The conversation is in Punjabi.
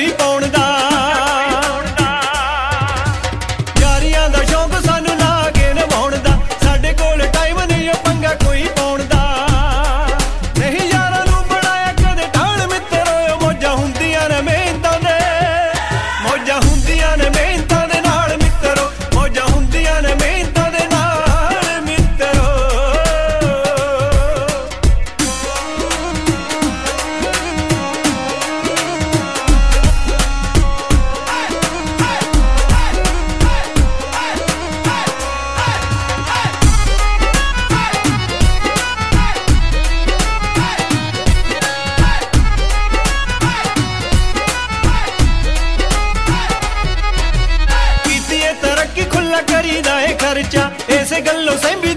ਕੋਈ ਪਾਉਣ ਦਾ। ਯਾਰੀਆਂ ਦਾ ਸ਼ੌਂਕ ਸਾਨੂੰ ਲਾ ਕੇ ਨਿਭਾਉਣ ਦਾ, ਸਾਡੇ ਕੋਲ ਟਾਈਮ ਨਹੀਂ ਉਹ ਪੰਗਾ ਕੋਈ ਪਾਉਣ ਦਾ। ਨਹੀਂ ਯਾਰਾਂ ਨੂੰ ਬਣਾਇਆ ਕਦੇ ਢਾਲ ਮਿੱਤਰੋ, ਮੌਜਾਂ ਹੁੰਦੀਆਂ ਨੇ ਮਿਹਨਤਾਂ ਦੇ, ਮੌਜਾਂ ਹੁੰਦੀਆਂ ਨੇ ਮਿਹਨਤਾਂ ਦੇ ਨਾਲ ਮਿੱਤਰੋ, ਮੌਜਾਂ ਹੁੰਦੀਆਂ ਨੇ ਮਿਹਨਤਾਂ ਦੇ ਨਾਲ ਮਿੱਤਰੋ। ਕੀਤੀ ਏ ਤਰੱਕੀ ਖੁੱਲਾ ਕਰੀਦਾ ਏ ਖਰਚਾ, ਇਸੇ ਗੱਲੋਂ ਸਹਿਬੀ